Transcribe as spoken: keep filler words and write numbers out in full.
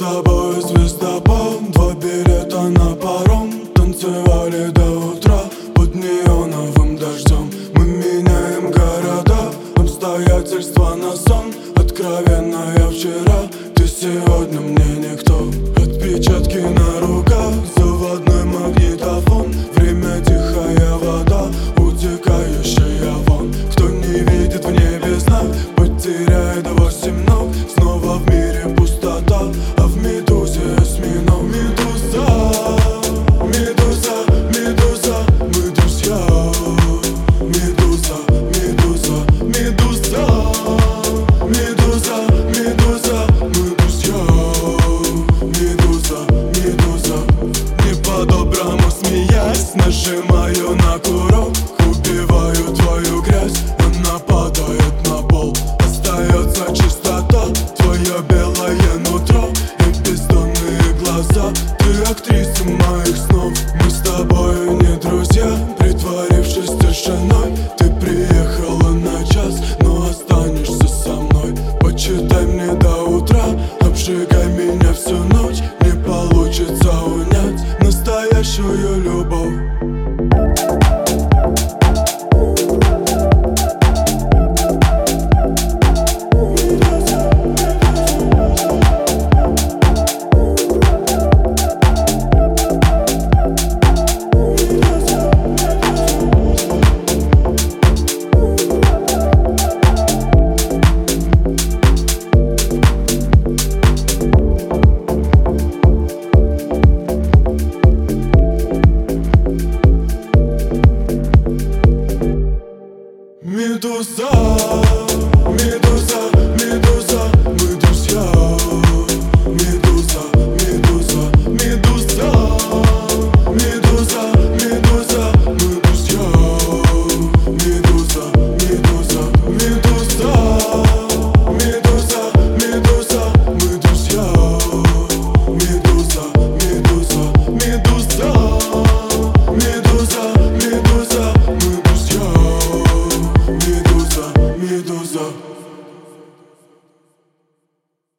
тобой звездопад, два билета на паром. Танцевали до утра под неоновым дождем. Мы меняем города, обстоятельства на сон. Откровенно я вчера, ты сегодня мне никто. Отпечатки на руках, заводной магнитофон. Время тихая вода, утекающая вон. Кто не видит в небе знак, потеряет восемь ног. Снова в мире пустота, а в медузе осьминог. Медуза, медуза, медуза, мы друзья. Медуза, медуза, медуза, медуза, медуза, мы друзья. Медуза, медуза, не по-доброму смеясь, нажимаю на курок. Убиваю твою грязь, она падает на пол. Остается чистота, твое белое нутро и бездонные глаза. Ты актриса моих снов. Мы с тобой не друзья, притворившись тишиной. Ты приехала на час, но останешься со мной. Почитай мне до утра, обжигай меня всю ночь. Не получится унять настоящую любовь. Медуза, медуза.